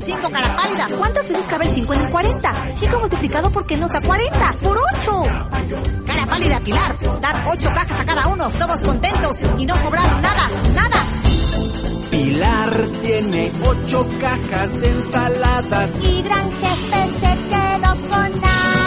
5, cara pálida. ¿Cuántas veces cabe el 5 en el 40? 5 multiplicado por qué nos da 40. ¡Por 8! Cara pálida, Pilar. Dar 8 cajas a cada uno, todos contentos y no sobraron nada. Pilar tiene 8 cajas de ensaladas. Y Gran Jefe se quedó con nada.